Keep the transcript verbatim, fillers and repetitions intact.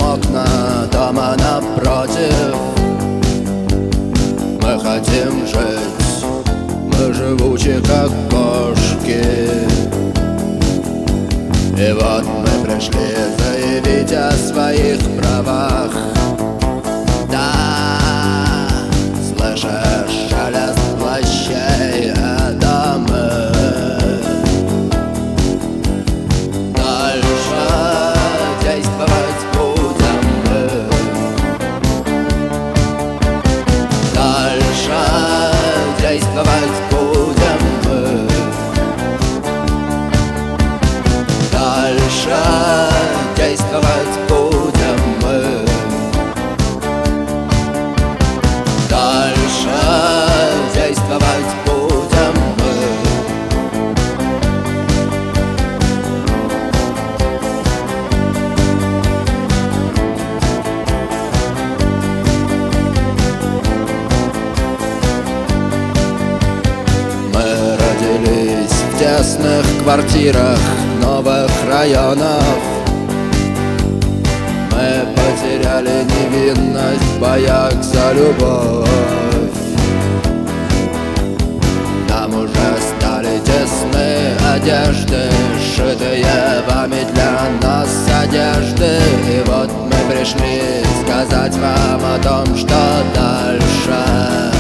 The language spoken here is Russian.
окна дома напротив. Мы хотим жить, мы живучи, как кошки. И вот мы пришли заявить о своих правах. Да, слышишь шелест плащей, это мы. Дальше действовать будем мы. Дальше действовать будем мы. Дальше действовать будем мы. Дальше действовать будем мы. Мы родились в тесных квартирах новых районов. Мы потеряли невинность в боях за любовь. Нам уже стали тесны одежды, сшитые вами для нас одежды. И вот мы пришли сказать вам о том, что дальше.